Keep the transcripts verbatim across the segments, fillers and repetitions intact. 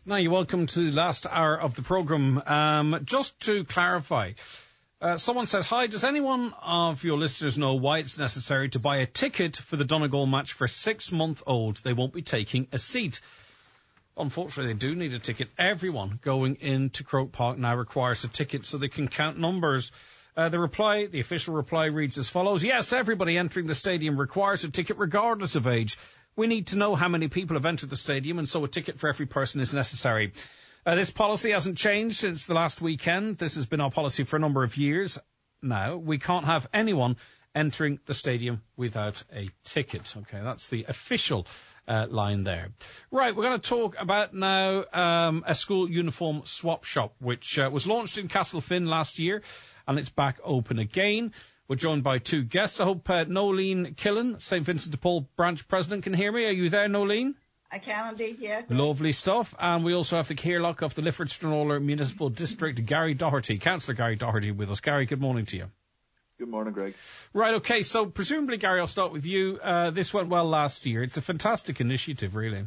Now, you're welcome to the last hour of the programme. Um, just to clarify, uh, someone says, hi, does anyone of your listeners know why it's necessary to buy a ticket for the Donegal match for a six-month-old? They won't be taking a seat. Unfortunately, they do need a ticket. Everyone going into Croke Park now requires a ticket so they can count numbers. Uh, the reply, the official reply reads as follows. Yes, everybody entering the stadium requires a ticket regardless of age. We need to know how many people have entered the stadium, and so a ticket for every person is necessary. Uh, this policy hasn't changed since the last weekend. This has been our policy for a number of years now. We can't have anyone entering the stadium without a ticket. Okay, that's the official uh, line there. Right, we're going to talk about now um, a school uniform swap shop, which uh, was launched in Castlefin last year, and it's back open again. We're joined by two guests. I hope uh, Nolene Killen, Saint Vincent de Paul branch president, can hear me. Are you there, Nolene? I can indeed, yeah. Lovely stuff. And we also have the Carelock of the Lifford Stranorlar Municipal District, Gary Doherty, Councillor Gary Doherty with us. Gary, good morning to you. Good morning, Greg. Right, okay, so presumably, Gary, I'll start with you. Uh, this went well last year. It's a fantastic initiative, really.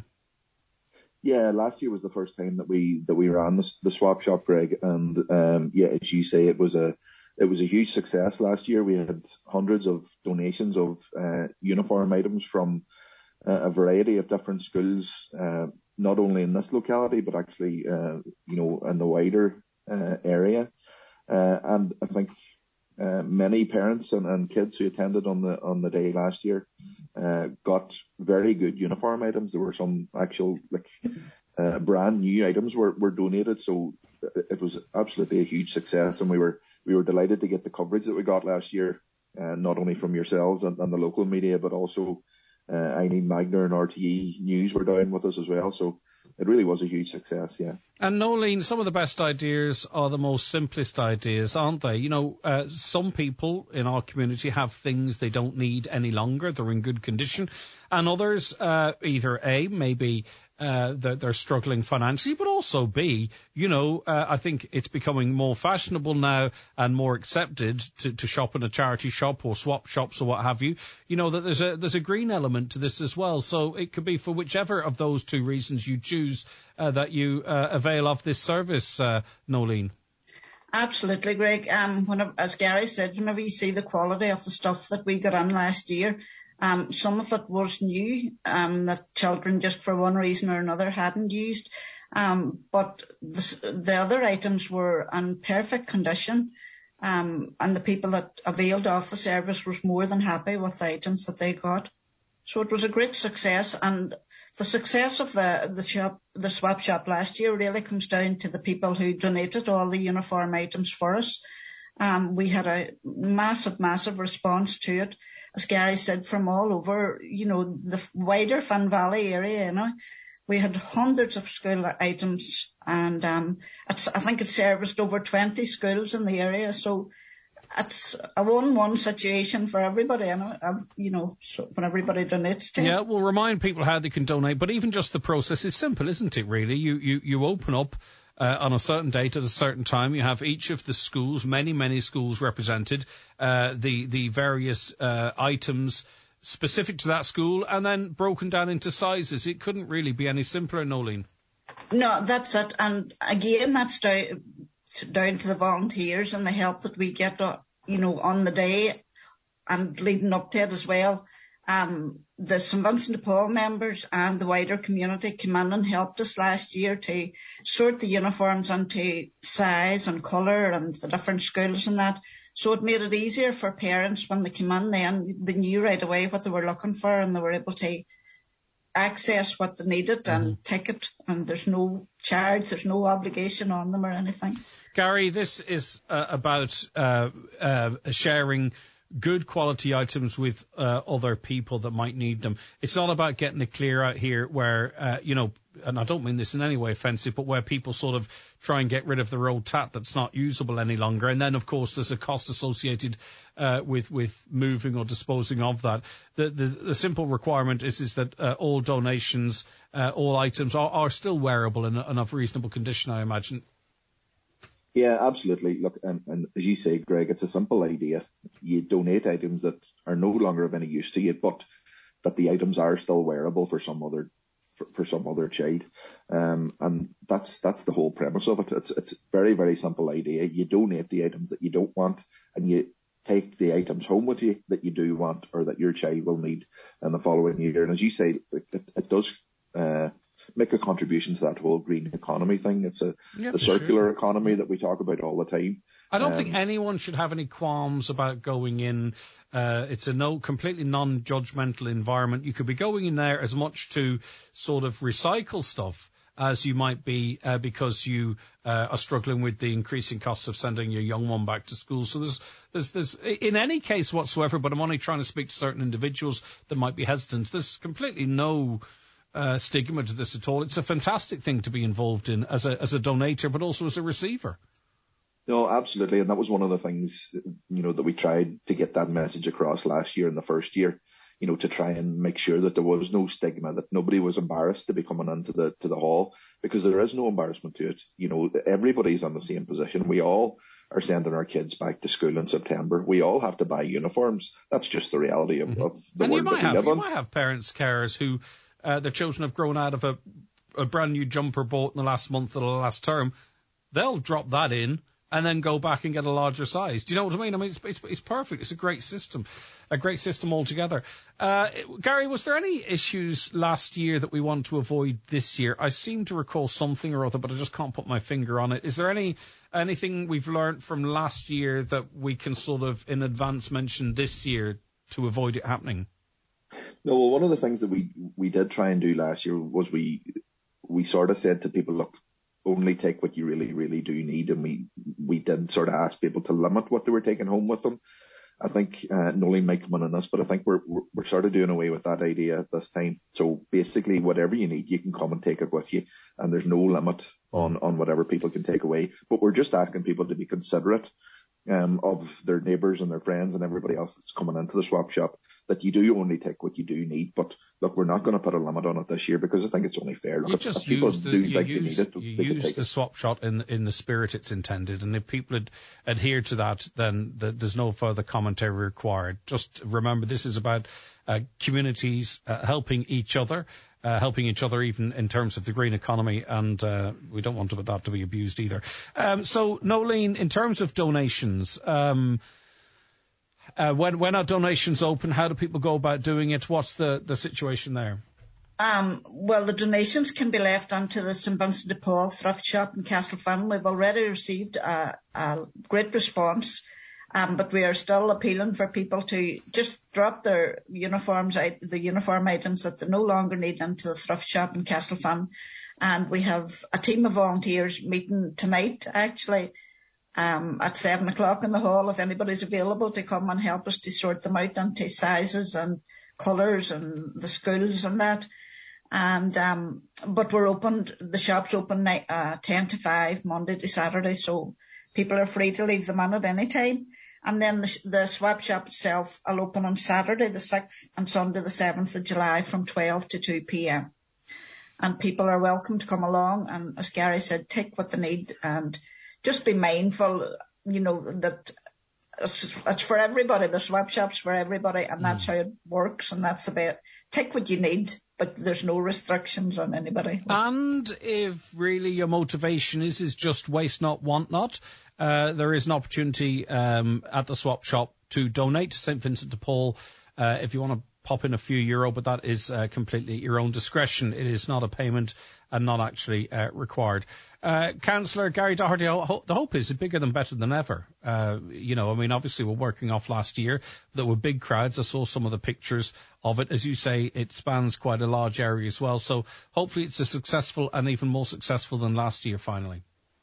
Yeah, last year was the first time that we that we ran the, the swap shop, Greg, and um, yeah, as you say, it was a it was a huge success last year. We had hundreds of donations of uh, uniform items from uh, a variety of different schools, uh, not only in this locality but actually, uh, you know, in the wider uh, area, uh, and I think. Uh, many parents and, and kids who attended on the on the day last year uh, got very good uniform items. There were some actual like uh, brand new items were, were donated, so it was absolutely a huge success, and we were we were delighted to get the coverage that we got last year, uh, not only from yourselves and, and the local media, but also uh, I Need Magner and R T E News were down with us as well. So it really was a huge success, yeah. And Nolene, some of the best ideas are the most simplest ideas, aren't they? You know, uh, some people in our community have things they don't need any longer. They're in good condition. And others, uh, either A, maybe uh, they're, they're struggling financially, but also B, you know, uh, I think it's becoming more fashionable now and more accepted to, to shop in a charity shop or swap shops or what have you. You know, that there's a there's a green element to this as well. So it could be for whichever of those two reasons you choose uh, that you uh, avail of this service, uh, Nolene. Absolutely, Greg. Um, whenever, as Gary said, whenever you see the quality of the stuff that we got in last year, um, some of it was new, um, that children just for one reason or another hadn't used. Um, but the, the other items were in perfect condition. Um, and the people that availed of the service was more than happy with the items that they got. So it was a great success, and the success of the, the shop, the swap shop last year really comes down to the people who donated all the uniform items for us. Um, we had a massive, massive response to it, as Gary said, from all over, you know, the wider Finn Valley area, you know. We had hundreds of school items, and um, it's, I think it serviced over twenty schools in the area, so it's a one-one situation for everybody, you know, you know, so when everybody donates to Yeah, it. we'll remind people how they can donate, but even just the process is simple, isn't it, really? You you, you open up uh, on a certain date at a certain time. You have each of the schools, many, many schools represented, uh, the, the various uh, items specific to that school, and then broken down into sizes. It couldn't really be any simpler, Nolene. No, that's it. And again, that's down, down to the volunteers and the help that we get, uh, you know, on the day and leading up to it as well. Um, the Saint Vincent de Paul members and the wider community came in and helped us last year to sort the uniforms into size and colour and the different schools and that. So it made it easier for parents when they came in then. They knew right away what they were looking for and they were able to access what they needed mm-hmm. and take it. And there's no charge, there's no obligation on them or anything. Gary, this is uh, about uh, uh, sharing good quality items with uh, other people that might need them. It's not about getting it clear out here where, uh, you know, and I don't mean this in any way offensive, but where people sort of try and get rid of their old tat that's not usable any longer. And then, of course, there's a cost associated uh, with, with moving or disposing of that. The, the, the simple requirement is, is that uh, all donations, uh, all items are, are still wearable and, and of reasonable condition, I imagine. Yeah, absolutely. Look, and, and as you say, Greg, it's a simple idea. You donate items that are no longer of any use to you, but that the items are still wearable for some other for, for some other child. Um, and that that's that's the whole premise of it. It's it's a very, very simple idea. You donate the items that you don't want, and you take the items home with you that you do want or that your child will need in the following year. And as you say, it, it, it does uh, make a contribution to that whole green economy thing. It's a yeah, the circular sure. economy that we talk about all the time. I don't um, think anyone should have any qualms about going in. Uh, it's a no, completely non-judgmental environment. You could be going in there as much to sort of recycle stuff as you might be uh, because you uh, are struggling with the increasing costs of sending your young one back to school. So there's, there's, there's, in any case whatsoever, but I'm only trying to speak to certain individuals that might be hesitant. There's completely no uh, stigma to this at all. It's a fantastic thing to be involved in as a as a donator, but also as a receiver. No, absolutely. And that was one of the things, you know, that we tried to get that message across last year in the first year, you know, to try and make sure that there was no stigma, that nobody was embarrassed to be coming into the, to the hall, because there is no embarrassment to it. You know, everybody's in the same position. We all are sending our kids back to school in September. We all have to buy uniforms. That's just the reality of, mm-hmm. of the and world you might that we have, live you in. might have parents, carers who, uh, their children have grown out of a, a brand new jumper bought in the last month of the last term. They'll drop that in and then go back and get a larger size. Do you know what I mean? I mean, it's, it's, it's perfect. It's a great system, a great system altogether. Uh, Gary, was there any issues last year that we want to avoid this year? I seem to recall something or other, but I just can't put my finger on it. Is there any anything we've learned from last year that we can sort of in advance mention this year to avoid it happening? No, well, one of the things that we, we did try and do last year was we we sort of said to people, look, only take what you really, really do need. And we, we did sort of ask people to limit what they were taking home with them. I think, uh, Noeline might come in on this, but I think we're, we're, we're sort of doing away with that idea this time. So basically whatever you need, you can come and take it with you. And there's no limit on, on whatever people can take away. But we're just asking people to be considerate, um, of their neighbours and their friends and everybody else that's coming into the swap shop, that you do only take what you do need. But look, we're not going to put a limit on it this year because I think it's only fair. Look, you if, just if people use the, do you think use, they need it, you they use can take the it. swap shop in in the spirit it's intended, and if people ad, adhere to that, then the, there's no further commentary required. Just remember, this is about uh, communities uh, helping each other, uh, helping each other even in terms of the green economy, and uh, we don't want that to be abused either. Um, so, Noeline, in terms of donations, um, Uh, when when are donations open? How do people go about doing it? What's the, the situation there? Um, well, the donations can be left onto the Saint Vincent de Paul thrift shop in Castlefan. We've already received a, a great response, um, but we are still appealing for people to just drop their uniforms out, the uniform items that they no longer need, into the thrift shop in Castlefan. And we have a team of volunteers meeting tonight, actually, Um, at seven o'clock in the hall, if anybody's available to come and help us to sort them out into sizes and colours and the schools and that. And, um, but we're open, the shop's open, uh, ten to five, Monday to Saturday, so people are free to leave them in at any time. And then the, the swap shop itself will open on Saturday the sixth and Sunday the seventh of July from twelve to two p.m. And people are welcome to come along and, as Gary said, take what they need and just be mindful, you know, that it's, it's for everybody. The swap shop's for everybody, and that's mm. how it works. And that's about take what you need, but there's no restrictions on anybody. And if really your motivation is is just waste not, want not, uh, there is an opportunity um, at the swap shop to donate to Saint Vincent de Paul uh, if you want to pop in a few euro, but that is uh, completely your own discretion. It is not a payment and not actually uh, required. Uh, Councillor Gary Doherty, the hope is bigger than better than ever. Uh, you know, I mean, obviously we're working off last year. There were big crowds. I saw some of the pictures of it. As you say, it spans quite a large area as well. So hopefully it's as successful and even more successful than last year finally.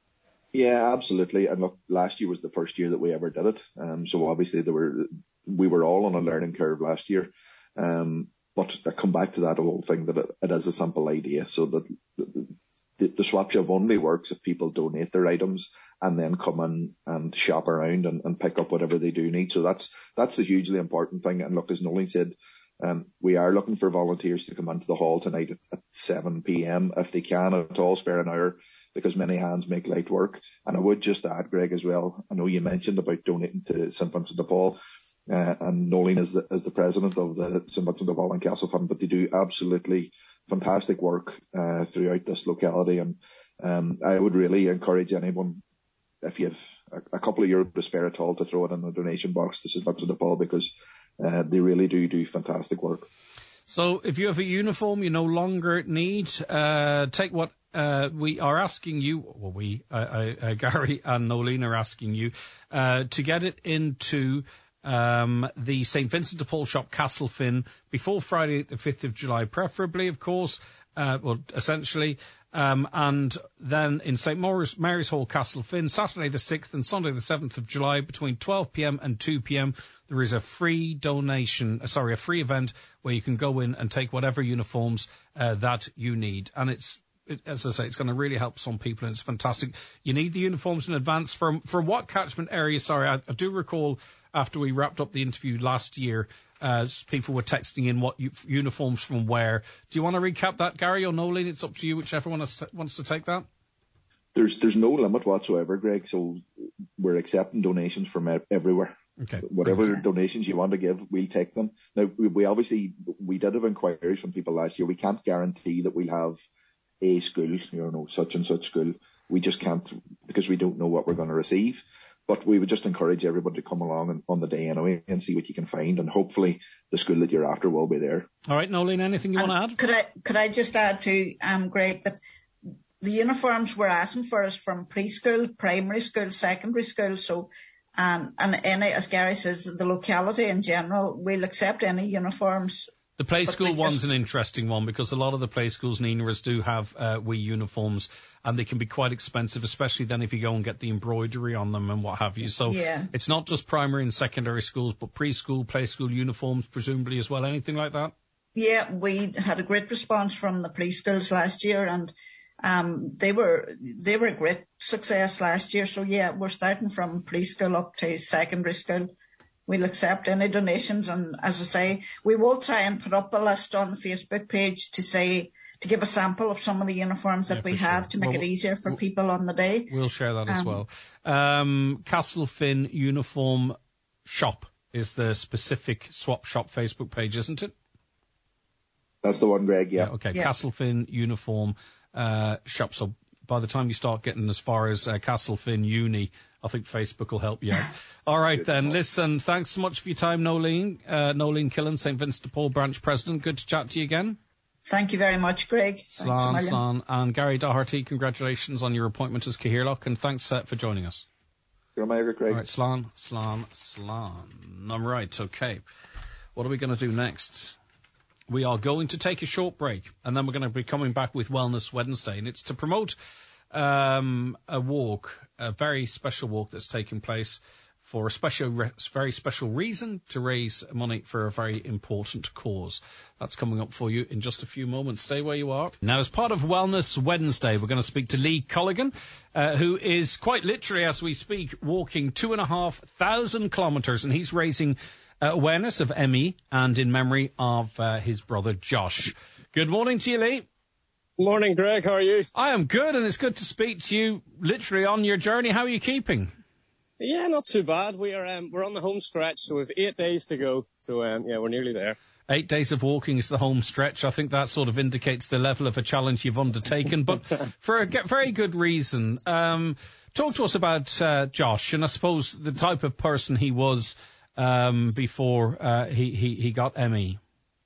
Yeah, absolutely. And look, last year was the first year that we ever did it. Um, so obviously there were, we were all on a learning curve last year. Um, but I come back to that whole thing that it, it is a simple idea, so that the, the, the swap shop only works if people donate their items and then come in and shop around and, and pick up whatever they do need. So that's that's the hugely important thing. And look, as Noeline said, um, we are looking for volunteers to come into the hall tonight at, at seven p.m. if they can at all, spare an hour, because many hands make light work. And I would just add, Greg, as well, I know you mentioned about donating to Saint Vincent de Paul. Uh, and Noeline is the, is the president of the Saint Vincent de Paul and Castlefan, but they do absolutely fantastic work uh, throughout this locality. And um, I would really encourage anyone, if you have a, a couple of euros to spare at all, to throw it in the donation box to Saint Vincent de Paul, because uh, they really do do fantastic work. So if you have a uniform you no longer need, uh, take what uh, we are asking you, well, we, uh, uh, Gary and Nolene are asking you, uh, to get it into um, the Saint Vincent de Paul shop, Castlefin, before Friday the fifth of July, preferably, of course, uh, well, essentially, um, and then in Saint Mary's, Mary's Hall, Castlefin, Saturday the sixth and Sunday the seventh of July, between twelve p.m. and two p.m, there is a free donation, uh, sorry, a free event where you can go in and take whatever uniforms uh, that you need. And it's, it, as I say, it's going to really help some people, and it's fantastic. You need the uniforms in advance. From from what catchment area? Sorry, I, I do recall after we wrapped up the interview last year, uh, people were texting in what u- uniforms from where. Do you want to recap that, Gary or Nolene? It's up to you, whichever one wants to, wants to take that. There's there's no limit whatsoever, Greg. So we're accepting donations from everywhere. Okay. Whatever okay. donations you want to give, we'll take them. Now, we, we obviously, we did have inquiries from people last year. We can't guarantee that we'll have a school, you know, such and such school. We just can't, because we don't know what we're going to receive. But we would just encourage everybody to come along and, on the day anyway and see what you can find. And hopefully the school that you're after will be there. All right, Nolene, anything you um, want to add? Could I, could I just add to, um, Greg, that the uniforms we're asking for is from preschool, primary school, secondary school. So, Um, and any, as Gary says, the locality in general, we'll accept any uniforms. The play school just... one's an interesting one, because a lot of the play schools, Nina's, do have uh, wee uniforms, and they can be quite expensive, especially then if you go and get the embroidery on them and what have you. So yeah. It's not just primary and secondary schools, but preschool, play school uniforms, presumably as well. Anything like that? Yeah, we had a great response from the preschools last year, and Um, they were, they were a great success last year. So yeah, we're starting from preschool up to secondary school. We'll accept any donations. And as I say, we will try and put up a list on the Facebook page to say, to give a sample of some of the uniforms that yeah, we have sure. to make well, it easier for we'll, people on the day. We'll share that um, as well. Um, Castlefin Uniform Shop is the specific swap shop Facebook page, isn't it? That's the one, Greg, yeah. yeah okay, yeah. Castlefin Uniform Uh, shop. So by the time you start getting as far as uh, Castlefin Uni, I think Facebook will help you out. All right, then. Listen, thanks so much for your time, Nolene. Uh, Nolene Killen, Saint Vincent de Paul Branch President. Good to chat to you again. Thank you very much, Greg. Slán, Slán. And Gary Doherty, congratulations on your appointment as Cathaoirleach, and thanks uh, for joining us. You're my Greg. All right, Slán, Slán, Slán. I'm right, okay. What are we going to do next? We are going to take a short break, and then we're going to be coming back with Wellness Wednesday, and it's to promote um, a walk, a very special walk that's taking place for a special, very special reason, to raise money for a very important cause. That's coming up for you in just a few moments. Stay where you are. Now, as part of Wellness Wednesday, we're going to speak to Lee Colligan, uh, who is quite literally, as we speak, walking two and a half thousand kilometres, and he's raising Uh, awareness of M E and in memory of uh, his brother Josh. Good morning to you, Lee. Morning, Greg. How are you? I am good, and it's good to speak to you literally on your journey. How are you keeping? Yeah, not too bad. We are um, we're on the home stretch, so we've eight days to go. So um, yeah, we're nearly there. Eight days of walking is the home stretch. I think that sort of indicates the level of a challenge you've undertaken, but for a very good reason. Um, talk to us about uh, Josh, and I suppose the type of person he was Um, before uh, he, he, he got M E.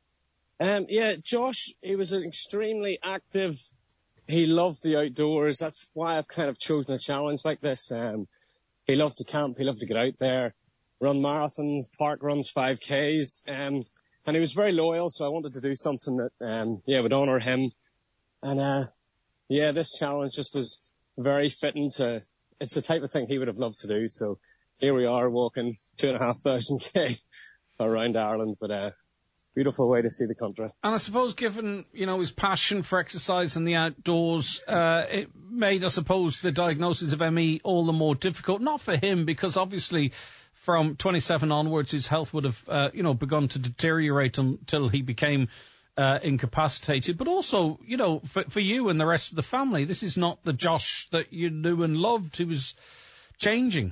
Um, yeah, Josh, he was an extremely active. He loved the outdoors. That's why I've kind of chosen a challenge like this. Um, he loved to camp. He loved to get out there, run marathons, park runs, five Ks. Um, and he was very loyal, so I wanted to do something that, um, yeah, would honour him. And, uh, yeah, this challenge just was very fitting to, it's the type of thing he would have loved to do, so here we are walking two and a half thousand K around Ireland, but a uh, beautiful way to see the country. And I suppose given, you know, his passion for exercise and the outdoors, uh, it made, I suppose, the diagnosis of M E all the more difficult. Not for him, because obviously from twenty-seven onwards, his health would have, uh, you know, begun to deteriorate until he became uh, incapacitated. But also, you know, for, for you and the rest of the family, this is not the Josh that you knew and loved. He was changing.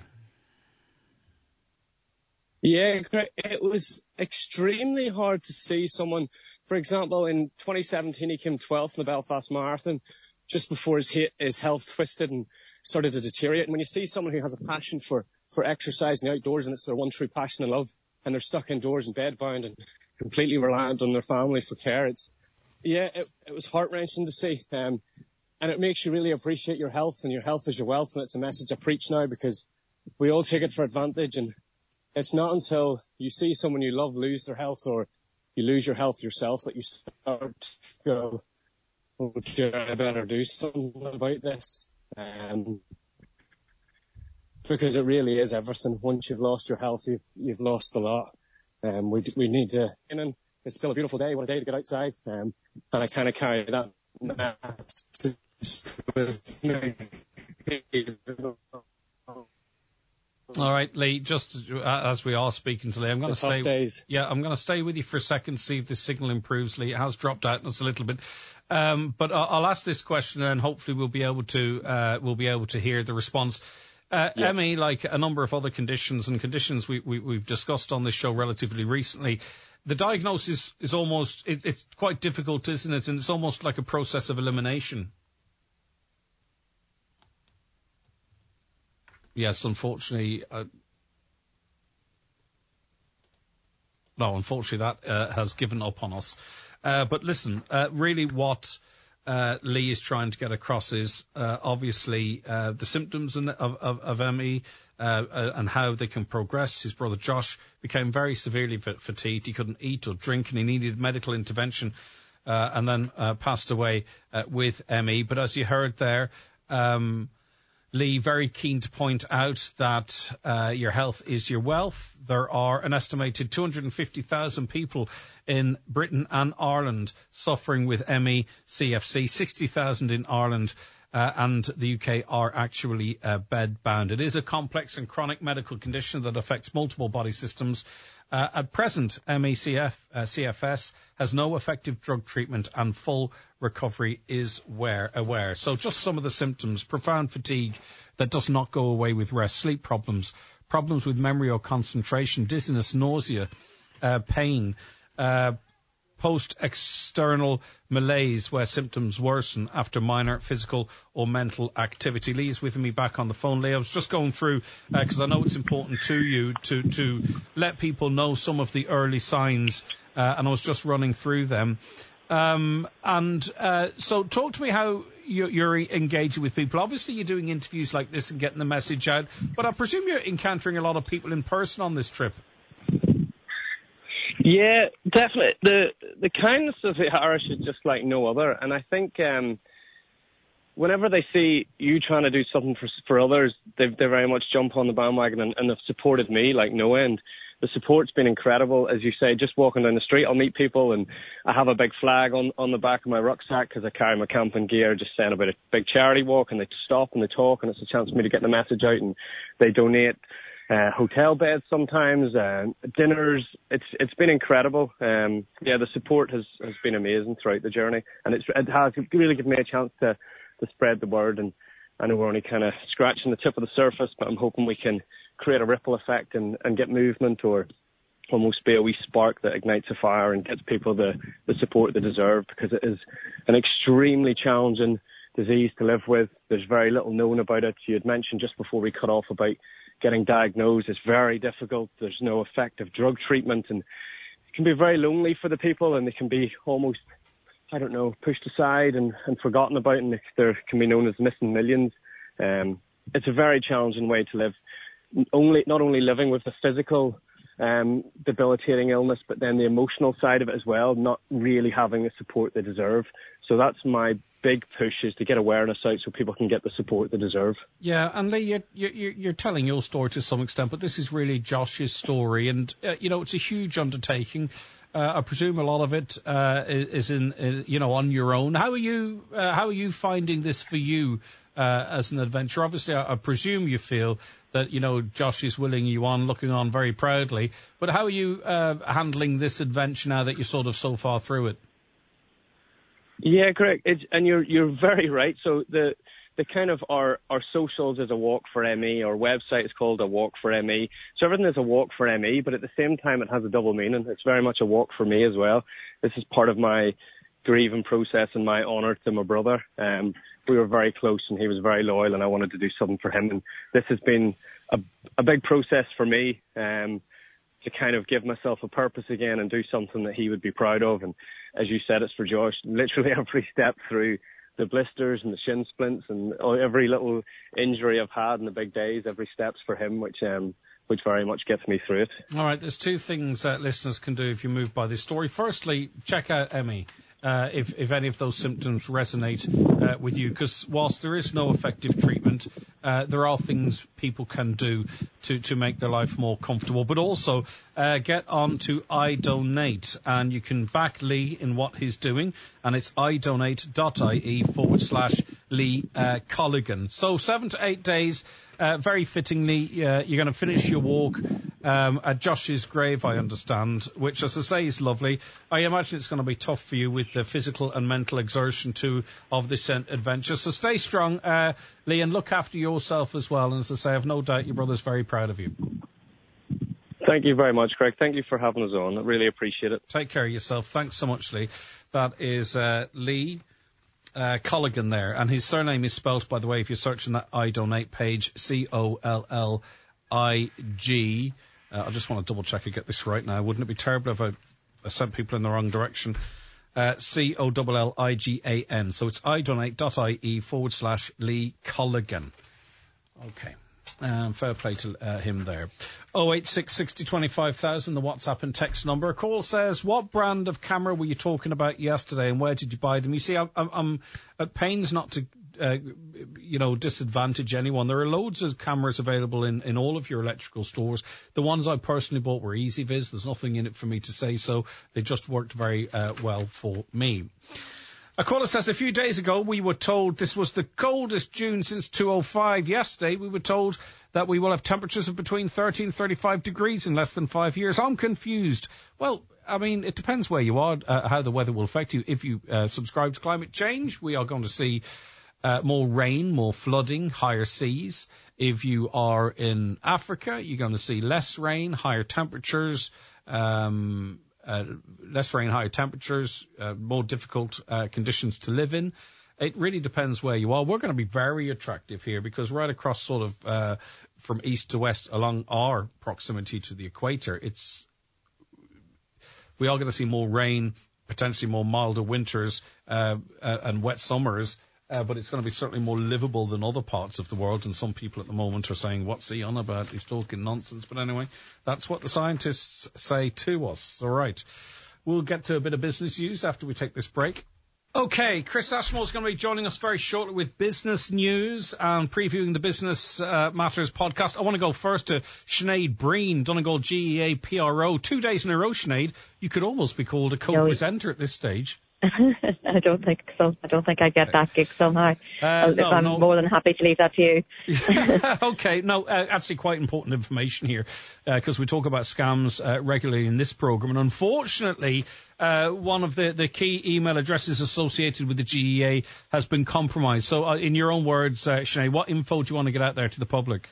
Yeah, it was extremely hard to see someone, for example, in twenty seventeen, he came twelfth in the Belfast Marathon. just before his, he- his health twisted and started to deteriorate. And when you see someone who has a passion for, for exercise and the outdoors, and it's their one true passion and love, and they're stuck indoors and bedbound and completely reliant on their family for care, it's, yeah, it, it was heart-wrenching to see. Um, and it makes you really appreciate your health, and your health is your wealth. And it's a message I preach now, because we all take it for advantage. And it's not until you see someone you love lose their health, or you lose your health yourself, that you start to go, oh, I better do something about this. Um, because it really is everything. Once you've lost your health, you've, you've lost a lot. Um, we we need to, and it's still a beautiful day, what a day to get outside. Um, and I kind of carry that message with me. All right, Lee, just uh, as we are speaking today, I'm going to stay. Days. Yeah, I'm going to stay with you for a second, see if the signal improves. Lee, it has dropped out just a little bit, um, but I'll, I'll ask this question, and hopefully we'll be able to uh, we'll be able to hear the response. Uh, yeah. M E, like a number of other conditions and conditions we, we we've discussed on this show relatively recently, the diagnosis is almost it, it's quite difficult, isn't it? And it's almost like a process of elimination. Yes, unfortunately. Uh, no, unfortunately, that uh, has given up on us. Uh, but listen, uh, really what uh, Lee is trying to get across is uh, obviously uh, the symptoms of, of, of M E uh, uh, and how they can progress. His brother Josh became very severely fatigued. He couldn't eat or drink, and he needed medical intervention, uh, and then uh, passed away uh, with M E. But as you heard there, um, Lee, very keen to point out that uh, your health is your wealth. There are an estimated two hundred fifty thousand people in Britain and Ireland suffering with M E C F C, sixty thousand in Ireland, uh, and the U K are actually uh, bed-bound. It is a complex and chronic medical condition that affects multiple body systems. Uh, at present, M E C F, uh, C F S has no effective drug treatment, and full recovery is where, aware. So just some of the symptoms: profound fatigue that does not go away with rest, sleep problems, problems with memory or concentration, dizziness, nausea, uh, pain, uh, post-external malaise where symptoms worsen after minor physical or mental activity. Lee's with me back on the phone. Lee, I was just going through, because uh, I know it's important to you to, to let people know some of the early signs, uh, and I was just running through them. Um, and uh, so talk to me how you're, you're engaging with people. Obviously, you're doing interviews like this and getting the message out, but I presume you're encountering a lot of people in person on this trip. Yeah, definitely. The the kindness of the Irish is just like no other. And I think um, whenever they see you trying to do something for for others, they they very much jump on the bandwagon, and, and have supported me like no end. The support's been incredible. As you say, just walking down the street, I'll meet people, and I have a big flag on, on the back of my rucksack because I carry my camping gear, just saying about a big charity walk, and they stop and they talk, and it's a chance for me to get the message out, and they donate Uh, hotel beds sometimes, uh, dinners. It's it's been incredible. Um, yeah, the support has, has been amazing throughout the journey, and it's, it has really given me a chance to, to spread the word. And I know we're only kind of scratching the tip of the surface, but I'm hoping we can create a ripple effect and, and get movement, or almost be a wee spark that ignites a fire and gets people the, the support they deserve, because it is an extremely challenging disease to live with. There's very little known about it. You had mentioned just before we cut off about getting diagnosed. Is very difficult. There's no effective drug treatment, and it can be very lonely for the people, and they can be almost, I don't know, pushed aside and, and forgotten about, and they can be known as missing millions. Um, it's a very challenging way to live. Only not only living with the physical um, debilitating illness, but then the emotional side of it as well, not really having the support they deserve. So that's my big push, is to get awareness out so people can get the support they deserve. Yeah, and Lee, you're, you're, you're telling your story to some extent, but this is really Josh's story, and, uh, you know, it's a huge undertaking. Uh, I presume a lot of it uh, is in, uh, you know, on your own. How are you, uh, how are you finding this for you uh, as an adventure? Obviously, I, I presume you feel that, you know, Josh is willing you on, looking on very proudly, but how are you uh, handling this adventure now that you're sort of so far through it? Yeah, correct. It's, and you're you're very right. So the the kind of our, our socials is a walk for M E. Our website is called a walk for M E. So everything is a walk for M E, but at the same time it has a double meaning. It's very much a walk for me as well. This is part of my grieving process and my honour to my brother. Um, we were very close and he was very loyal and I wanted to do something for him. And this has been a, a big process for me, um, to kind of give myself a purpose again and do something that he would be proud of. And as you said, it's for Josh, literally every step through the blisters and the shin splints and every little injury I've had in the big days, every step's for him, which, um, which very much gets me through it. All right, there's two things that listeners can do if you move by this story. Firstly, check out Emmy. Uh, if, if any of those symptoms resonate uh, with you, because whilst there is no effective treatment, uh, there are things people can do to, to make their life more comfortable. But also uh, get on to iDonate, and you can back Lee in what he's doing, and it's idonate.ie forward slash Lee uh, Colligan. So seven to eight days, uh, very fittingly, uh, you're going to finish your walk um, at Josh's grave, I understand, which, as I say, is lovely. I imagine it's going to be tough for you with the physical and mental exertion, too, of this adventure. So stay strong, uh, Lee, and look after yourself as well. And as I say, I've no doubt your brother's very proud of you. Thank you very much, Craig. Thank you for having us on. I really appreciate it. Take care of yourself. Thanks so much, Lee. That is uh, Lee uh, Colligan there. And his surname is spelt, by the way, if you're searching that iDonate page, C O L L I G. Uh, I just want to double-check I get this right now. Wouldn't it be terrible if I, I sent people in the wrong direction? Uh, C O L L I G A N. So it's idonate.ie forward slash Lee Colligan. Okay. Um, fair play to uh, him there. oh eight six, sixty, twenty-five thousand, the WhatsApp and text number. A call says, what brand of camera were you talking about yesterday and where did you buy them? You see, I'm, I'm at pains not to, uh, you know, disadvantage anyone. There are loads of cameras available in, in all of your electrical stores. The ones I personally bought were EasyViz. There's nothing in it for me to say so. They just worked very uh, well for me. A caller says, a few days ago we were told this was the coldest June since two oh five. Yesterday we were told that we will have temperatures of between thirty and thirty-five degrees in less than five years. I'm confused. Well, I mean, it depends where you are, uh, how the weather will affect you. If you uh, subscribe to climate change, we are going to see uh, more rain, more flooding, higher seas. If you are in Africa, you're going to see less rain, higher temperatures, um Uh, less rain, higher temperatures, uh, more difficult uh, conditions to live in. It really depends where you are. We're going to be very attractive here because right across sort of uh, from east to west along our proximity to the equator, it's we are going to see more rain, potentially more milder winters uh, uh, and wet summers. Uh, but it's going to be certainly more livable than other parts of the world. And some people at the moment are saying, what's he on about? He's talking nonsense. But anyway, that's what the scientists say to us. All right. We'll get to a bit of business news after we take this break. Okay, Chris Ashmore is going to be joining us very shortly with business news and previewing the Business uh, Matters podcast. I want to go first to Sinead Breen, Donegal G E A P R O. Two days in a row, Sinead. You could almost be called a co-presenter at this stage. I don't think so. I don't think I get that gig somehow. Uh, no, I'm no. more than happy to leave that to you. Okay, no, uh, actually quite important information here because uh, we talk about scams uh, regularly in this programme. And unfortunately, uh, one of the, the key email addresses associated with the G E A has been compromised. So uh, in your own words, uh, Sinead, what info do you want to get out there to the public?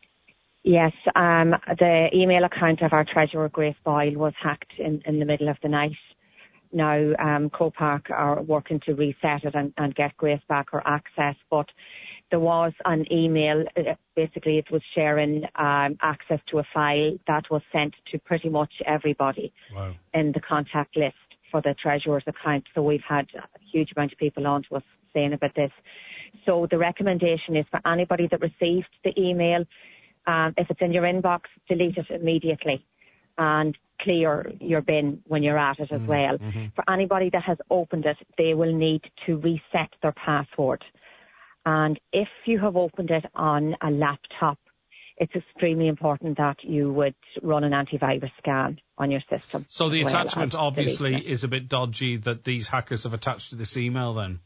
Yes, um, the email account of our treasurer, Grace Boyle, was hacked in, in the middle of the night. Now, um, Copark are working to reset it and, and get Grace back her access, but there was an email, uh, basically it was sharing um, access to a file that was sent to pretty much everybody wow. in the contact list for the treasurer's account. So we've had a huge amount of people on to us saying about this. So the recommendation is for anybody that received the email, um, if it's in your inbox, delete it immediately and clear your bin when you're at it as mm-hmm. well. Mm-hmm. For anybody that has opened it, they will need to reset their password. And if you have opened it on a laptop, it's extremely important that you would run an antivirus scan on your system. So the attachment well obviously is a bit dodgy that these hackers have attached to this email then?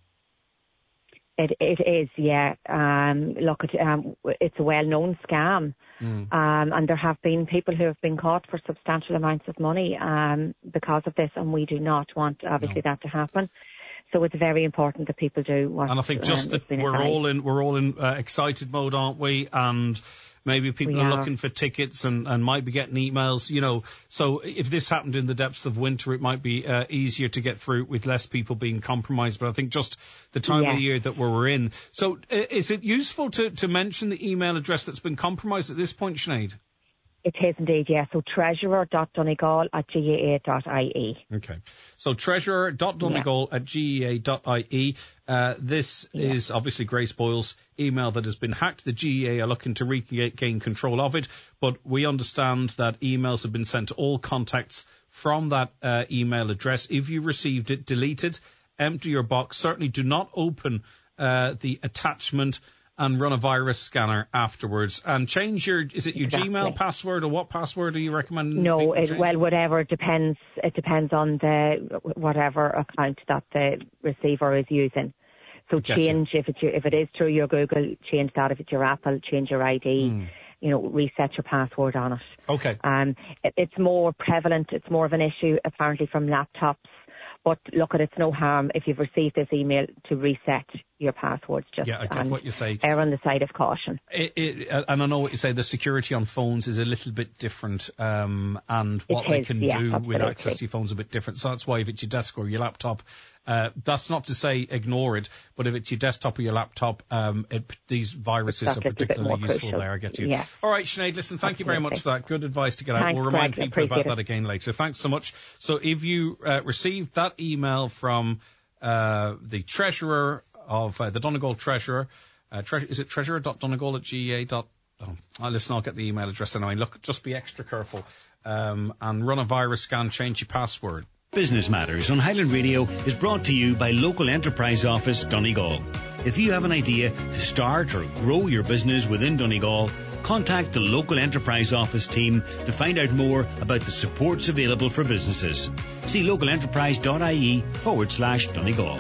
It, it is, yeah. Um, look, it, um, it's a well-known scam. Mm. Um, and there have been people who have been caught for substantial amounts of money um, because of this, and we do not want, obviously, no. that to happen. So it's very important that people do what. And I think just um, that we're advised. all in we're all in uh, excited mode, aren't we? And Maybe people We are are. looking for tickets and, and might be getting emails, you know. So if this happened in the depths of winter, it might be uh, easier to get through with less people being compromised. But I think just the time Yeah. of year that we're in. So uh, is it useful to, to mention the email address that's been compromised at this point, Sinead? It is indeed, yes. So treasurer dot donegal at g a a dot i e. Okay. So treasurer dot donegal at g e a dot i e. Uh, this Yeah. is obviously Grace Boyle's email that has been hacked. The G E A are looking to regain control of it, but we understand that emails have been sent to all contacts from that uh, email address. If you received it, delete it, empty your box. Certainly do not open uh, the attachment and run a virus scanner afterwards. And change your, is it your Exactly. Gmail password, or what password do you recommend? No, people it, change? well, whatever, it depends. It depends on the whatever account that the receiver is using. So Gotcha. change, if it's your, if it is through your Google, change that. If it's your Apple, change your I D. Mm. You know, reset your password on it. Okay. Um, it, it's more prevalent. It's more of an issue apparently from laptops. But look, at it's no harm if you've received this email to reset your passwords. Just Yeah, I get and what you say. err on the side of caution. It, it, and I know what you say, the security on phones is a little bit different, um, and what It they is, can yeah, do with absolutely. access to your phones is a bit different. So that's why if it's your desk or your laptop, uh, that's not to say ignore it, but if it's your desktop or your laptop, um, it, these viruses It's are that little bit particularly more useful crucial. there. I get you. Yeah. All right, Sinead, listen, thank you very much for that. Good advice to get out. Thanks, We'll remind Greg. people about Appreciate that it. again later. Thanks so much. So if you uh, received that email from uh, the treasurer of uh, the Donegal treasurer, Uh, tre- is it treasurer dot donegal at g e a dot oh, oh, listen, I'll get the email address anyway. Look, just be extra careful um, and run a virus scan, change your password. Business Matters on Highland Radio is brought to you by Local Enterprise Office Donegal. If you have an idea to start or grow your business within Donegal, contact the Local Enterprise Office team to find out more about the supports available for businesses. See localenterprise.ie forward slash Donegal.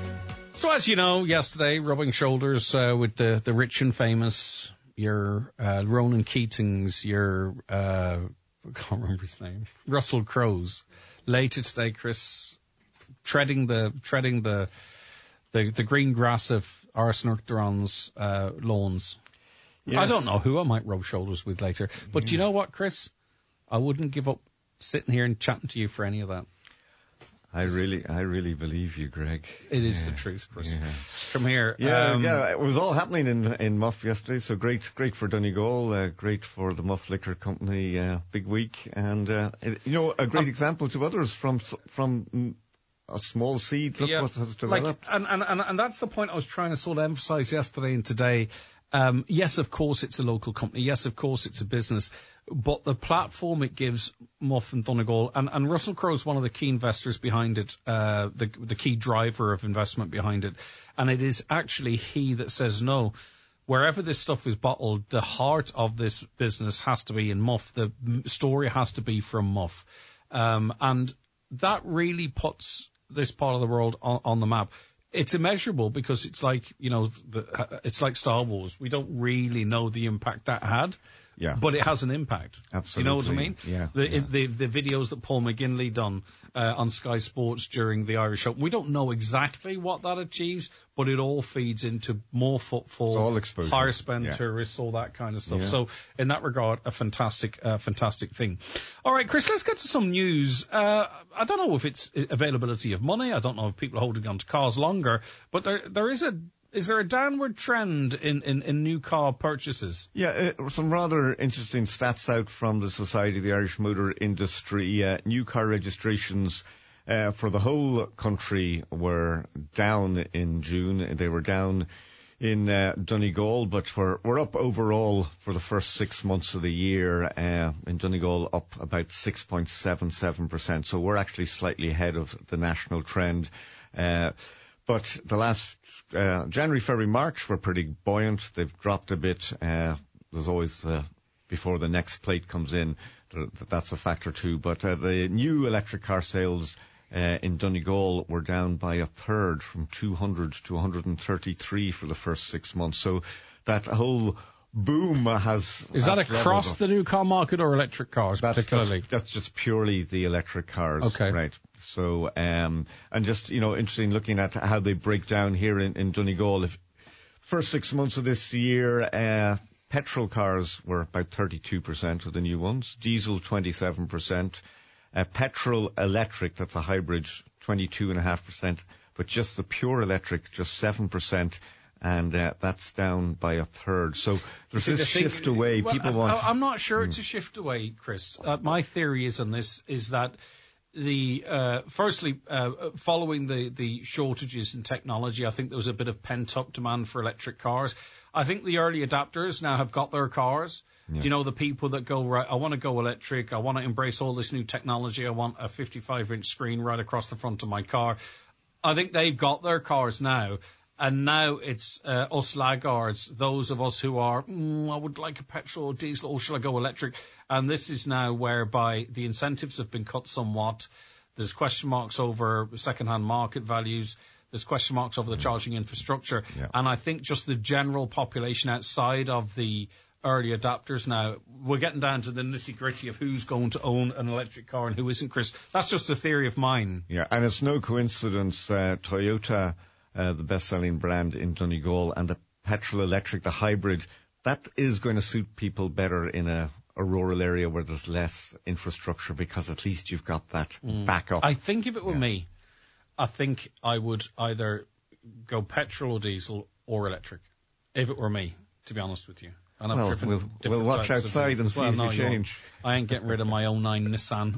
So as you know, yesterday, rubbing shoulders uh, with the, the rich and famous, your uh, Ronan Keatings, your, uh, I can't remember his name, Russell Crowe's. Later today, Chris, treading the treading the the, the green grass of Arsenal Duran's uh, lawns. Yes. I don't know who I might rub shoulders with later. But do you know what, Chris? I wouldn't give up sitting here and chatting to you for any of that. I really, I really believe you, Greg. It is yeah. the truth, Chris. Yeah. Come here. Yeah, um, yeah, it was all happening in in Muff yesterday, so great, great for Donegal, uh, great for the Muff Liquor Company, uh, big week, and uh, it, you know, a great um, example to others from from a small seed. Look yeah, what has like, developed. and, and, and, and that's the point I was trying to sort of emphasise yesterday and today. Um, yes, of course, it's a local company. Yes, of course, it's a business. But the platform it gives Muff and Donegal, and, and Russell Crowe is one of the key investors behind it, uh, the, the key driver of investment behind it. And it is actually he that says, no, wherever this stuff is bottled, the heart of this business has to be in Muff. The story has to be from Muff. Um, and that really puts this part of the world on, on the map. It's immeasurable because it's like, you know, the, it's like Star Wars. We don't really know the impact that had. Yeah. But it has an impact. Absolutely. Do you know what I mean? Yeah, The, yeah. the, the videos that Paul McGinley done uh, on Sky Sports during the Irish Open, we don't know exactly what that achieves, but it all feeds into more footfall, It's all exposure. higher spend Yeah. tourists, all that kind of stuff. Yeah. So in that regard, a fantastic, uh, fantastic thing. All right, Chris, let's get to some news. Uh, I don't know if it's availability of money. I don't know if people are holding on to cars longer, but there there is a Is there a downward trend in, in, in new car purchases? Yeah, uh, some rather interesting stats out from the Society of the Irish Motor Industry. Uh, new car registrations uh, for the whole country were down in June. They were down in uh, Donegal, but we're, we're up overall for the first six months of the year. Uh, in Donegal, up about six point seven seven percent. So we're actually slightly ahead of the national trend. Uh, But the last uh, January, February, March were pretty buoyant. They've dropped a bit. Uh, there's always, uh, before the next plate comes in, th- that's a factor too. But uh, the new electric car sales uh, in Donegal were down by a third, from two hundred to one hundred thirty-three for the first six months. So that whole boom has... Is that has across leveled the new car market or electric cars that's, particularly? That's, that's just purely the electric cars. Okay. Right. So, um, and just, you know, interesting looking at how they break down here in, in Donegal. If first six months of this year, uh, petrol cars were about thirty-two percent of the new ones, diesel twenty-seven percent, uh, petrol electric, that's a hybrid, twenty-two point five percent, but just the pure electric, just seven percent. And uh, that's down by a third. So there's See, this the thing- shift away. well, People I, want... I'm not sure it's a shift away, Chris. Uh, my theory is on this is that the uh, firstly, uh, following the, the shortages in technology, I think there was a bit of pent-up demand for electric cars. I think the early adopters now have got their cars. Yes. Do you know the people that go, right, I want to go electric, I want to embrace all this new technology, I want a fifty-five inch screen right across the front of my car. I think they've got their cars now. And now it's uh, us laggards, those of us who are, mm, I would like a petrol or diesel, or shall I go electric? And this is now whereby the incentives have been cut somewhat. There's question marks over second-hand market values. There's question marks over the charging infrastructure. Yeah. And I think just the general population outside of the early adopters now, we're getting down to the nitty-gritty of who's going to own an electric car and who isn't, Chris. That's just a theory of mine. Yeah, and it's no coincidence uh, Toyota... Uh, the best-selling brand in Donegal, and the petrol-electric, the hybrid, that is going to suit people better in a, a rural area where there's less infrastructure, because at least you've got that mm. backup. I think if it were yeah. me, I think I would either go petrol or diesel or electric. If it were me, to be honest with you. And I've well, driven we'll, we'll watch outside and see well, if no, you change. I ain't getting rid of my oh nine Nissan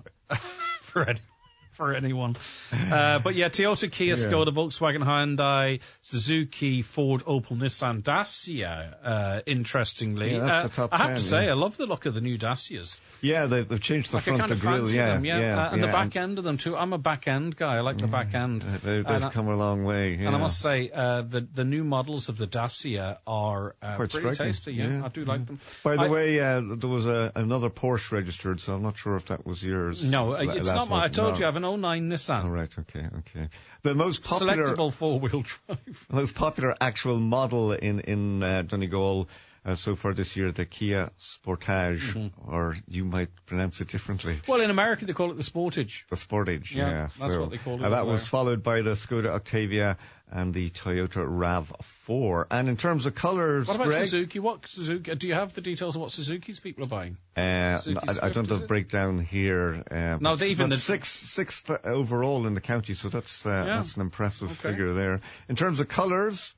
for any. For anyone. Uh, but yeah, Toyota, Kia, yeah. Skoda, Volkswagen, Hyundai, Suzuki, Ford, Opel, Nissan, Dacia, uh, interestingly. Yeah, that's uh, the top I have ten, to say, yeah. I love the look of the new Dacias. Yeah, they've, they've changed the like front, I kind the of grille, fancy yeah. them, yeah. yeah, uh, and yeah. the back end of them too. I'm a back end guy. I like the back end. Uh, they, they've and come a long way, yeah. And I must say, uh, the, the new models of the Dacia are uh, Quite pretty striking. tasty, yeah. yeah. I do like them. By the I, way, uh, there was a, another Porsche registered, so I'm not sure if that was yours. No, it's not my, I told no. you I have an oh nine Nissan. All right, okay, okay. The most popular... Selectable four-wheel drive. The most popular actual model in, in uh, Donegal uh, so far this year, the Kia Sportage, mm-hmm. or you might pronounce it differently. Well, in America they call it the Sportage. The Sportage, yeah. yeah. That's so, what they call it. Uh, that was followed by the Skoda Octavia and the Toyota RAV four. And in terms of colours, what about Greg, Suzuki? What Suzuki? Do you have the details of what Suzuki's people are buying? Uh, I, I don't have the breakdown here. Uh, no, they even the six, sixth overall in the county, so that's uh, yeah. that's an impressive okay. figure there. In terms of colours,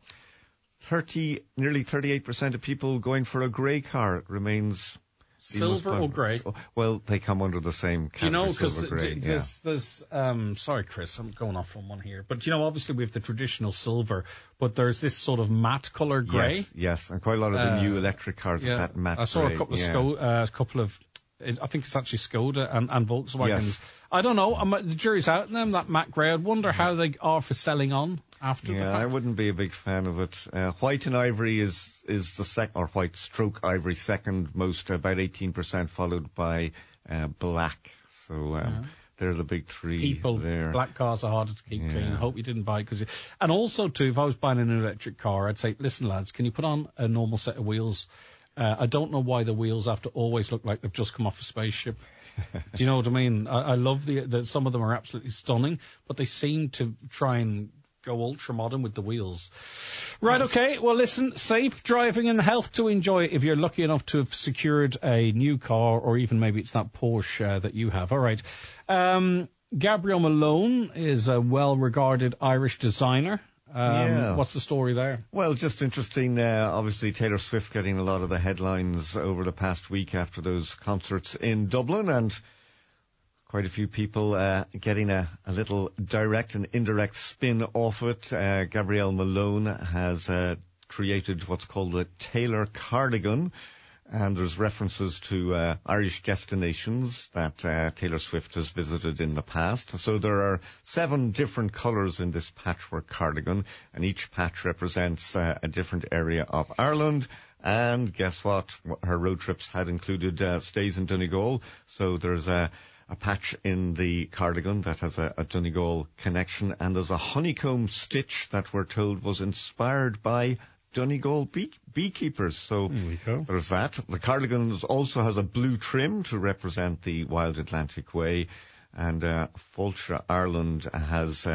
thirty, nearly thirty-eight percent of people going for a grey car. It remains silver or grey. Well, they come under the same category. Do you know, because there's, yeah. there's, um, sorry, Chris, I'm going off on one here, but you know, obviously we have the traditional silver, but there's this sort of matte colour grey. Yes, yes, and quite a lot of the uh, new electric cars yeah. have that matte. I saw grey. a couple of yeah. Sko- uh, a couple of. I think it's actually Skoda and, and Volkswagens. Yes. I don't know. I'm, the jury's out in them, that matte grey. I'd wonder how they are for selling on after yeah, the fact. I wouldn't be a big fan of it. Uh, white and ivory is, is the second, or white stroke ivory second most, about eighteen percent, followed by uh, black. So um, yeah. they're the big three People, there. Black cars are harder to keep yeah. clean. I hope you didn't buy it. Cause you, and also, too, if I was buying an electric car, I'd say, listen, lads, can you put on a normal set of wheels? Uh, I don't know why the wheels have to always look like they've just come off a spaceship. Do you know what I mean? I, I love the, the some of them are absolutely stunning, but they seem to try and go ultra modern with the wheels. Right, okay. Well, listen, safe driving and health to enjoy if you're lucky enough to have secured a new car, or even maybe it's that Porsche uh, that you have. All right. Um, Gabrielle Malone is a well-regarded Irish designer. Um, yeah. What's the story there? Well, just interesting. Uh, obviously, Taylor Swift getting a lot of the headlines over the past week after those concerts in Dublin, and quite a few people uh, getting a, a little direct and indirect spin off it. Uh, Gabrielle Malone has uh, created what's called a Taylor cardigan. And there's references to uh, Irish destinations that uh, Taylor Swift has visited in the past. So there are seven different colours in this patchwork cardigan, and each patch represents uh, a different area of Ireland. And guess what? Her road trips had included uh, stays in Donegal. So there's a, a patch in the cardigan that has a, a Donegal connection, and there's a honeycomb stitch that we're told was inspired by Donegal bee- beekeepers. So there there's that. The cardigan also has a blue trim to represent the Wild Atlantic Way, and uh, Fultra Ireland has uh,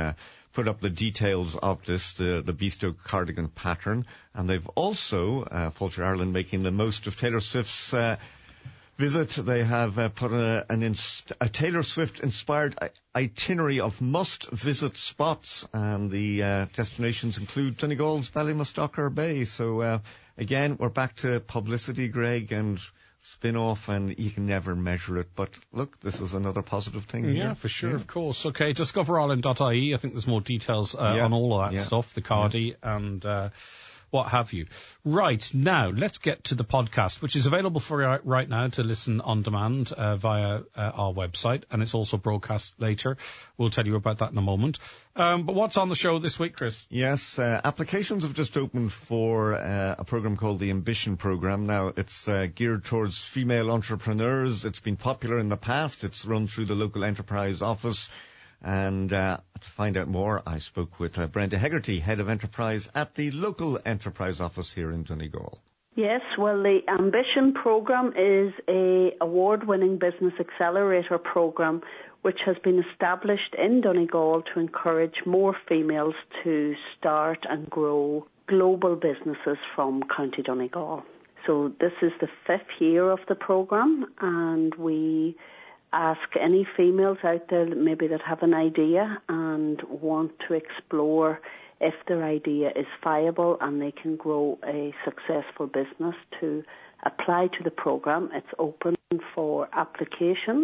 put up the details of this, the, the bespoke cardigan pattern. And they've also, uh, Fulcher Ireland, making the most of Taylor Swift's uh, visit. They have uh, put a, an inst- a Taylor Swift-inspired itinerary of must-visit spots, and the uh, destinations include Donegal's Ballymastocker Bay. So, uh, again, we're back to publicity, Greg, and spin-off, and you can never measure it. But look, this is another positive thing yeah, here. Yeah, for sure, yeah. of course. Okay, discover ireland dot I E. I think there's more details uh, yeah. on all of that yeah. stuff, the Cardi yeah. and uh, what have you. Right, now, let's get to the podcast, which is available for you right now to listen on demand uh, via uh, our website, and it's also broadcast later. We'll tell you about that in a moment. Um, but what's on the show this week, Chris? Yes, uh, applications have just opened for uh, a program called the Ambition Program. Now, it's uh, geared towards female entrepreneurs. It's been popular in the past. It's run through the local enterprise office. And uh, to find out more, I spoke with uh, Brenda Hegarty, Head of Enterprise at the local enterprise office here in Donegal. Yes, well, the Ambition Programme is a award-winning business accelerator programme which has been established in Donegal to encourage more females to start and grow global businesses from County Donegal. So this is the fifth year of the programme, and we ask any females out there maybe that have an idea and want to explore if their idea is viable and they can grow a successful business to apply to the programme. It's open for applications,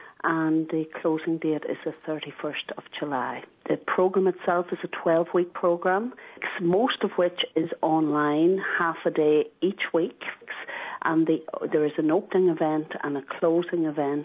and the closing date is the thirty-first of July. The programme itself is a twelve-week programme, most of which is online, half a day each week, and the, there is an opening event and a closing event,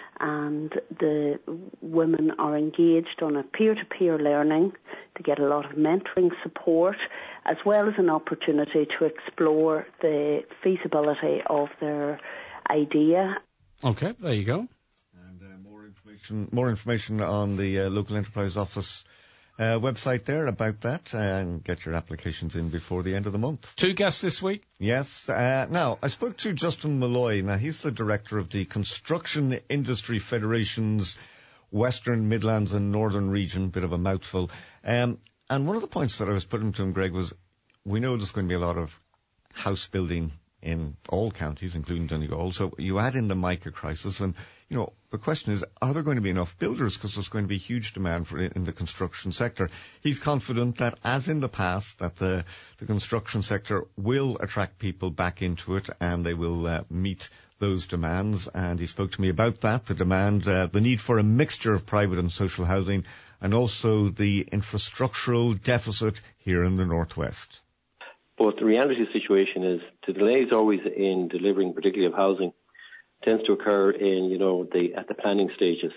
and the women are engaged on a peer-to-peer learning to get a lot of mentoring support, as well as an opportunity to explore the feasibility of their idea. Okay, there you go. And uh, more information, more information on the uh, local enterprise office Uh, website there about that, and get your applications in before the end of the month. Two guests this week? Yes. Uh, now, I spoke to Justin Malloy. Now, he's the director of the Construction Industry Federation's Western, Midlands and Northern region, bit of a mouthful. Um, and one of the points that I was putting to him, Greg, was we know there's going to be a lot of house building in all counties, including Donegal. So you add in the mica crisis, and you know, the question is, are there going to be enough builders? Because there's going to be huge demand for it in the construction sector. He's confident that, as in the past, that the, the construction sector will attract people back into it, and they will uh, meet those demands. And he spoke to me about that, the demand, uh, the need for a mixture of private and social housing, and also the infrastructural deficit here in the Northwest. But the reality of the situation is the delays always in delivering, particularly of housing, tends to occur in, you know, the at the planning stages.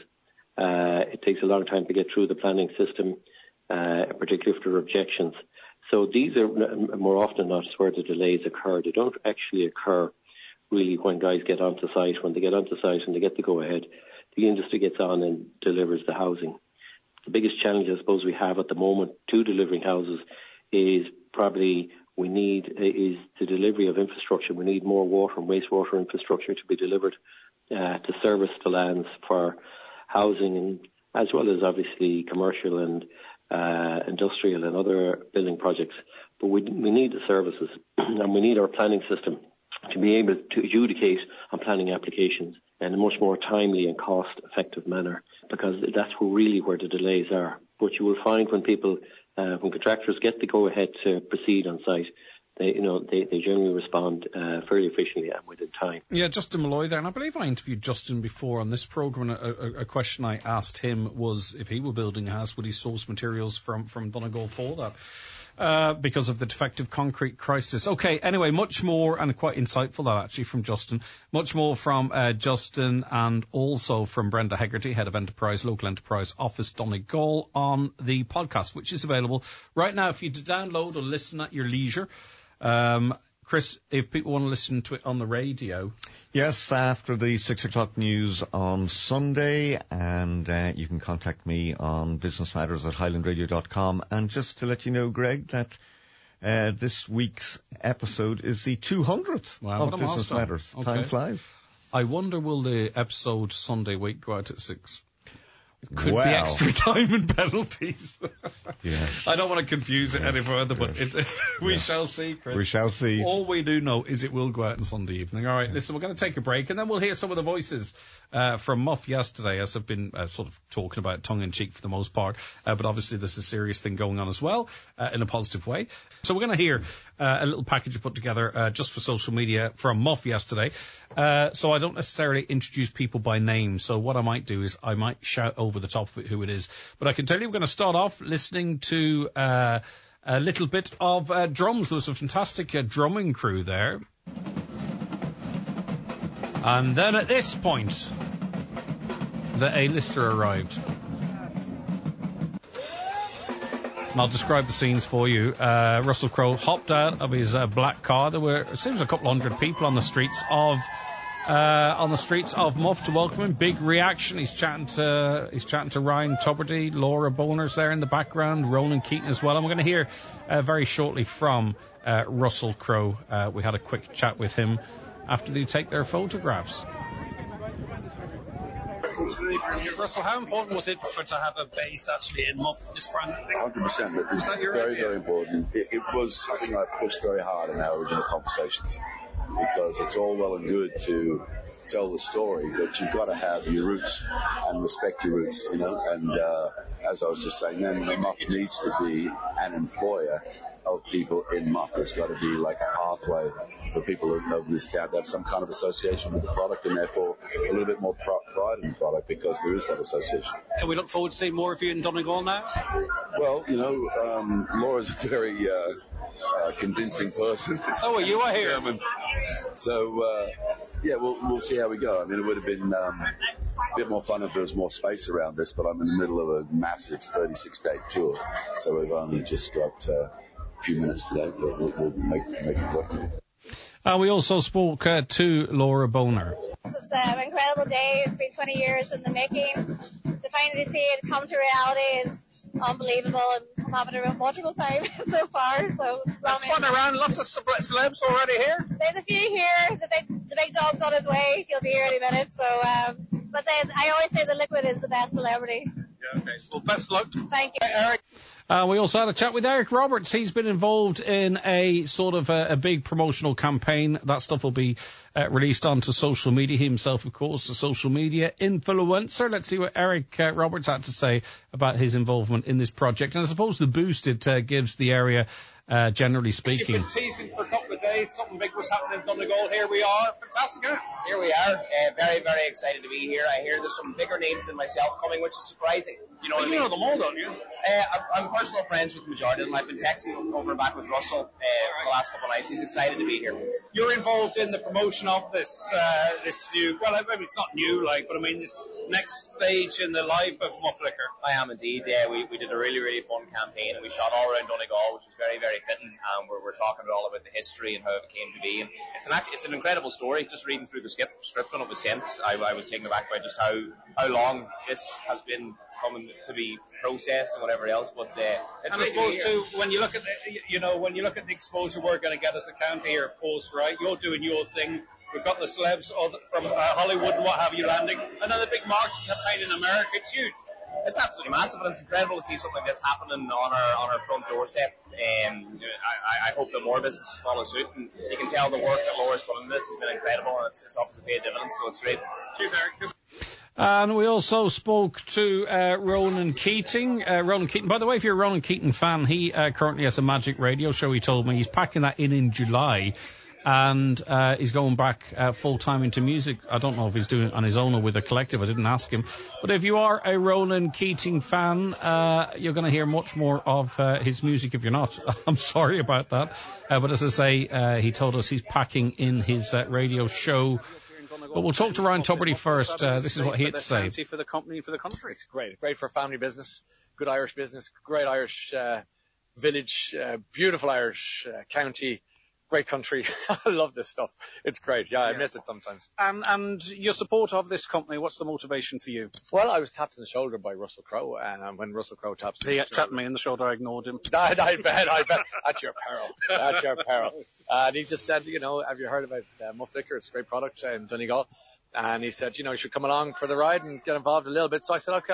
Uh, it takes a long time to get through the planning system, uh, particularly if there are objections. So these are more often not where the delays occur. They don't actually occur really when guys get onto site. When they get onto site and they get the go-ahead, the industry gets on and delivers the housing. The biggest challenge, I suppose, we have at the moment to delivering houses is probably we need is the delivery of infrastructure. We need more water and wastewater infrastructure to be delivered uh, to service the lands for housing, and as well as obviously commercial and uh, industrial and other building projects. But we we need the services and we need our planning system to be able to adjudicate on planning applications in a much more timely and cost-effective manner, because that's where really where the delays are. But you will find when people Uh, when contractors get the go-ahead to proceed on site, they, you know, they, they generally respond uh, fairly efficiently and within time. Yeah, Justin Malloy there, and I believe I interviewed Justin before on this programme. A, a, a question I asked him was if he were building a house, would he source materials from, from Donegal for that? Uh, because of the defective concrete crisis. Okay, anyway, much more, and quite insightful that actually from Justin, much more from uh, Justin and also from Brenda Hegarty, Head of Enterprise, Local Enterprise Office Donegal, on the podcast, which is available right now for you to download or listen at your leisure. Um, Chris, if people want to listen to it on the radio. Yes, after the six o'clock news on Sunday, and uh, you can contact me on business matters at highland radio dot com. And just to let you know, Greg, that uh, this week's episode is the two hundredth wow, of Business Matters. Okay. Time flies. I wonder, will the episode Sunday week go out at six? Could wow. be extra time and penalties. Yeah. I don't want to confuse it yeah. any further, but it, we yeah. shall see, Chris. We shall see. All we do know is it will go out on Sunday evening. All right, yeah. Listen, we're going to take a break, and then we'll hear some of the voices uh, from Muff yesterday, as I've been uh, sort of talking about tongue-in-cheek for the most part, uh, but obviously there's a serious thing going on as well, uh, in a positive way. So we're going to hear uh, a little package put together uh, just for social media from Muff yesterday. Uh, so I don't necessarily introduce people by name, so what I might do is I might shout over the top of it who it is. But I can tell you we're going to start off listening to uh, a little bit of uh, drums. There was a fantastic uh, drumming crew there. And then at this point, the A-lister arrived. And I'll describe the scenes for you. Uh, Russell Crowe hopped out of his uh, black car. There were, it seems, a couple hundred people on the streets of Uh, on the streets of Muff to welcome him. Big reaction. He's chatting to he's chatting to Ryan Tubridy, Laura Boner's there in the background, Ronan Keating as well. And we're going to hear uh, very shortly from uh, Russell Crowe. Uh, we had a quick chat with him after they take their photographs. Russell, how important was it for to have a base actually in Muff this brand? one hundred percent. It was very, idea? very important. It, it was something I pushed very hard in our original conversations. Because it's all well and good to tell the story, but you've got to have your roots and respect your roots, you know. And uh, as I was just saying, then Muff needs to be an employer of people in Muff. There's got to be like a pathway for people of this town to have some kind of association with the product, and therefore a little bit more pr- pride in the product because there is that association. Can we look forward to seeing more of you in Donegal now? Well, you know, um, Laura's a very uh, uh, convincing person. So are you, I hear. German. So, uh, yeah, we'll we'll see how we go. I mean, it would have been um, a bit more fun if there was more space around this, but I'm in the middle of a massive thirty-six day tour, so we've only just got uh, a few minutes today, but we'll, we'll make, make it work. Uh, we also spoke uh, to Laura Boner. This is uh, an incredible day. It's been twenty years in the making. To finally see it come to reality is unbelievable, and I'm having a wonderful time so far. So That's one around. Lots of celebs already here. There's a few here. The big, the big dog's on his way. He'll be here any minute. So, um, but then I always say the liquid is the best celebrity. Yeah, okay. Well, best luck. Thank you, Eric. Uh, we also had a chat with Eric Roberts. He's been involved in a sort of a, a big promotional campaign. That stuff will be uh, released onto social media. He himself, of course, a social media influencer. Let's see what Eric uh, Roberts had to say about his involvement in this project. And I suppose the boost it uh, gives the area, uh, generally speaking. You've been teasing for a couple of days. Something big was happening in Donegal. Here we are. Fantastic, huh? Here we are. Uh, very, very excited to be here. I hear there's some bigger names than myself coming, which is surprising. You know well, what you I mean? know them all, don't you? Uh, I'm personal friends with the majority of them. I've been texting over and back with Russell uh, for the last couple of nights. He's excited to be here. You're involved in the promotion of this uh, this new, well, I mean, it's not new, like, but I mean, this next stage in the life of Muff Liquor. I am indeed. Yeah, we, we did a really, really fun campaign, and we shot all around Donegal, which was very, very fitting. Um, we're, we're talking all about the history and how it came to be. And it's an act, it's an incredible story. Just reading through the script, script when it was sent, I, I was taken aback by just how, how long this has been coming to be processed and whatever else, but uh, it's and I suppose too, when you look at the, you know, when you look at the exposure we're going to get as a county here, of course, right? You're doing your thing. We've got the celebs from uh, Hollywood and what have you landing, and then the big marketing campaign in America. It's huge. It's absolutely massive, and it's incredible to see something like this happening on our on our front doorstep. Um, I, I hope that more businesses follow suit, and you can tell the work that Laura's put into this has been incredible, and it's, it's obviously paid dividends, so it's great. Cheers, Eric. And we also spoke to uh, Ronan Keating. Uh, Ronan Keating, by the way, if you're a Ronan Keating fan, he uh, currently has a Magic Radio show. He told me he's packing that in in July, and uh, he's going back uh, full time into music. I don't know if he's doing it on his own or with a collective. I didn't ask him. But if you are a Ronan Keating fan, uh, you're going to hear much more of uh, his music. If you're not, I'm sorry about that. Uh, but as I say, uh, he told us he's packing in his uh, radio show. But we'll talk to Ryan Tubridy first. Uh, this is what he had to say. For the company, for the country. It's great. Great for family business. Good Irish business. Great Irish uh, village. Uh, beautiful Irish uh, county. Great country. I love this stuff. It's great. Yeah, I yeah. miss it sometimes. And, and your support of this company, what's the motivation for you? Well, I was tapped in the shoulder by Russell Crowe, and when Russell Crowe taps me, he tapped me in the shoulder, I ignored him. I, I bet, I bet. At your peril. At your peril. Uh, and he just said, you know, have you heard about uh, Muff Liquor? It's a great product in Donegal. And he said, you know, you should come along for the ride and get involved a little bit. So I said, okay, I'll,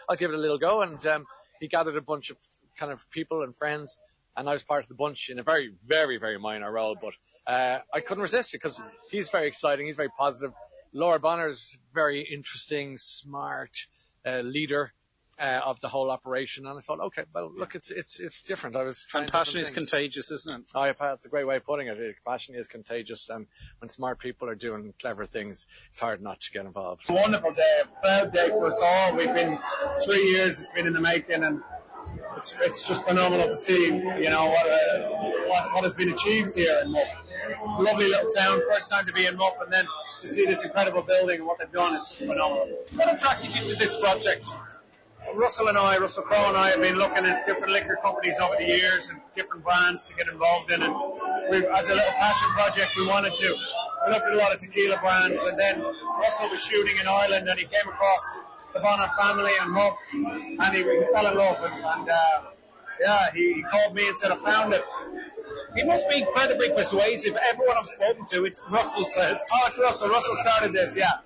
I'll give it a little go. And um, he gathered a bunch of kind of people and friends, and I was part of the bunch in a very, very, very minor role. But uh, I couldn't resist it because he's very exciting. He's very positive. Laura Bonner's very interesting, smart uh, leader uh, of the whole operation. And I thought, okay, well, look, it's it's it's different. I was trying and passion is contagious, isn't it? Oh, yeah, that's a great way of putting it. Passion is contagious, and when smart people are doing clever things, it's hard not to get involved. A wonderful day, a proud day for us all. We've been three years; it's been in the making, and it's it's just phenomenal to see, you know, what uh, what, what has been achieved here in Muff. Lovely little town. First time to be in Muff, and then to see this incredible building and what they've done is phenomenal. What attracted you to this project? Russell and I, Russell Crowe and I have been looking at different liquor companies over the years and different brands to get involved in, and we, as a little passion project, we wanted to. We looked at a lot of tequila brands, and then Russell was shooting in Ireland, and he came across the Bonner family and Muff, and he, he fell in love, and, and uh, yeah, he, he called me and said, I found it. He must be incredibly persuasive. Everyone I've spoken to, it's Russell said. Oh, it's Russell. Russell started this, yeah.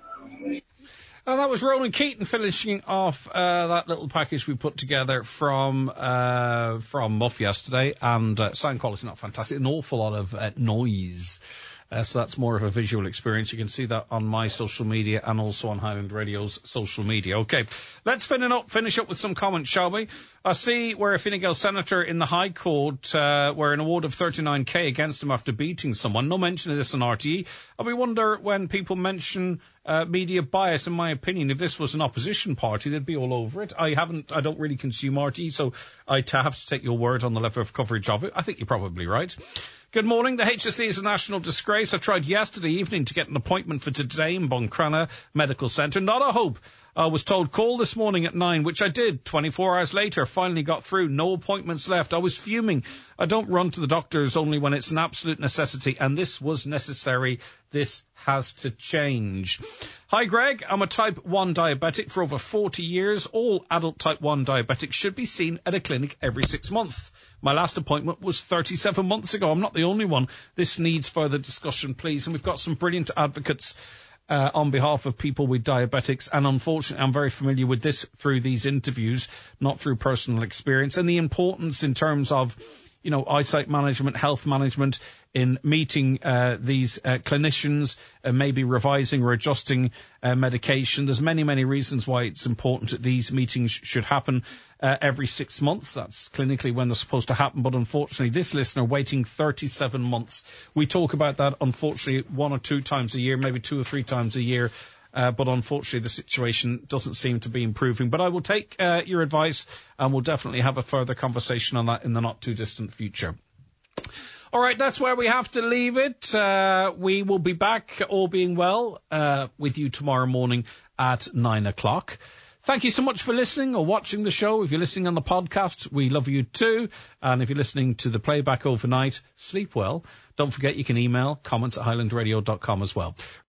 And that was Ronan Keaton finishing off uh, that little package we put together from uh, from Muff yesterday. And uh, sound quality not fantastic. An awful lot of uh, noise. Uh, so that's more of a visual experience. You can see that on my social media and also on Highland Radio's social media. Okay, let's finish up, finish up with some comments, shall we? I see where a Fine Gael senator in the High Court uh, where an award of thirty-nine k against him after beating someone. No mention of this on R T E. And we wonder when people mention uh, media bias, in my opinion, if this was an opposition party, they'd be all over it. I haven't, I don't really consume R T E, so I'd have to take your word on the level of coverage of it. I think you're probably right. Good morning. The H S E is a national disgrace. I tried yesterday evening to get an appointment for today in Buncrana Medical Centre. Not a hope. I was told call this morning at nine, which I did. twenty-four hours later, finally got through. No appointments left. I was fuming. I don't run to the doctors only when it's an absolute necessity, and this was necessary. This has to change. Hi, Greg. I'm a type one diabetic for over forty years. All adult type one diabetics should be seen at a clinic every six months. My last appointment was thirty-seven months ago. I'm not the only one. This needs further discussion, please. And we've got some brilliant advocates Uh, on behalf of people with diabetics, and unfortunately I'm very familiar with this through these interviews, not through personal experience, and the importance in terms of, you know, eyesight management, health management, in meeting uh, these uh, clinicians, uh, maybe revising or adjusting uh, medication. There's many, many reasons why it's important that these meetings should happen uh, every six months. That's clinically when they're supposed to happen. But unfortunately, this listener waiting thirty-seven months. We talk about that, unfortunately, one or two times a year, maybe two or three times a year. Uh, but unfortunately, the situation doesn't seem to be improving. But I will take uh, your advice, and we'll definitely have a further conversation on that in the not-too-distant future. All right, that's where we have to leave it. Uh, we will be back, all being well, uh, with you tomorrow morning at nine o'clock. Thank you so much for listening or watching the show. If you're listening on the podcast, we love you too. And if you're listening to the playback overnight, sleep well. Don't forget you can email comments at highland radio dot com as well.